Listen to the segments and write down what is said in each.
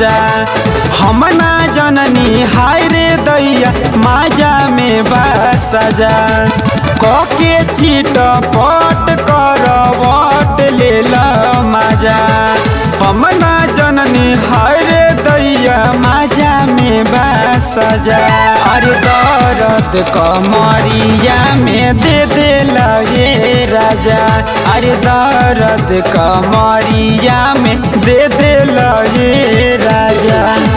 माजा। हम ना जननी हाय रे दैया माजा में बा सजा। कके छीट पट करवट लेला माजा। हम ना जननी हाय रे दैया माजा में बा सजा। अरे दर्द कमरिया में दे देला ये राजा। अरे दर्द कमरिया में दे देला ये राजा।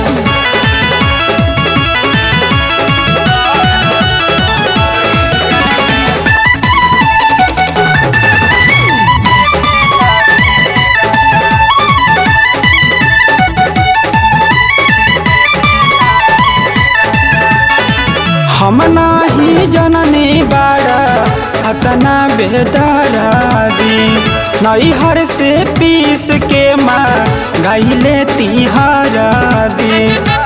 हम नाही जननी बाड़ा अतना बेदरादी। नैहर से पीस के माँ गईले तिहारा दी।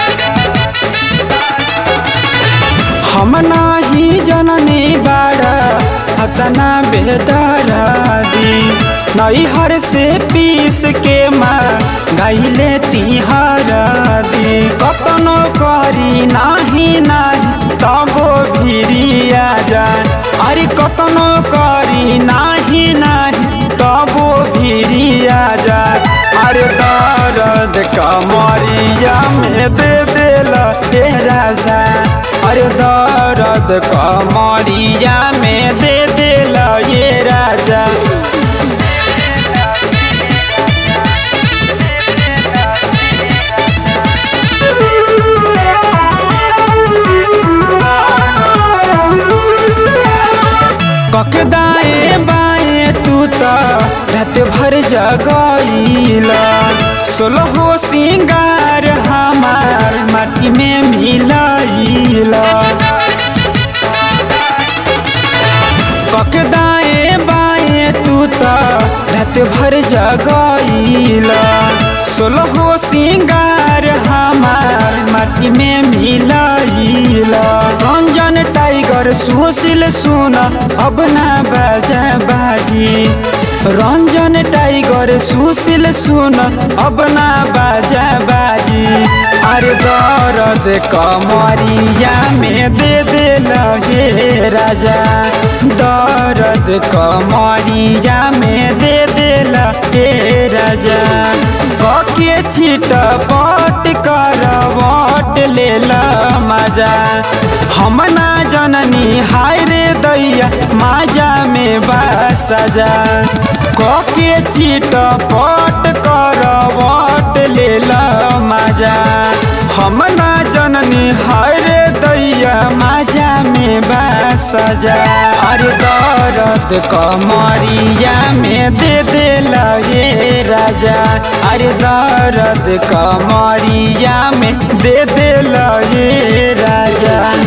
हम नाही जननी बाड़ा अतना बेदरादी। नैहर से पीस के माँ गईले तिहारा दी। कतनो करी नाही नाही तबो भिरिया जान। अरे कतनो करी नाही नाही तबो भिरिया जान। अरे दर्द कमरिया में दे देला हे राजा। अरे दर्द कमरिया में दे देला ये राजा। ककदाए बाए तू तो रात भर जगईला। सोलहो सिंगार हमार माटी में मिलैला। ककदाए बाए तू तो रात भर जगईला। सोलहो सिंगार हमार माटी में मिलैला। रंजन टाइगर सुशील सुन अब ना बाजा बाजी। रंजन टाइगर सुशील सुन अब ना बाजा बाजी। अरे दर्द कमरिया में दे देला हे राजा। दर्द कमरिया में दे देला हे राजा। कके छीट पट करवट लेला माजा। हम ना जननी हाय रे दैया माजा में बा सजा। कके छीट पट करवट लेला माजा। हम ना जननी हाय रे दैया माजा में बा सजा। अरे दर्द कमरिया में दे देला ये राजा। अरे दर्द कमरिया में दे देला ये राजा।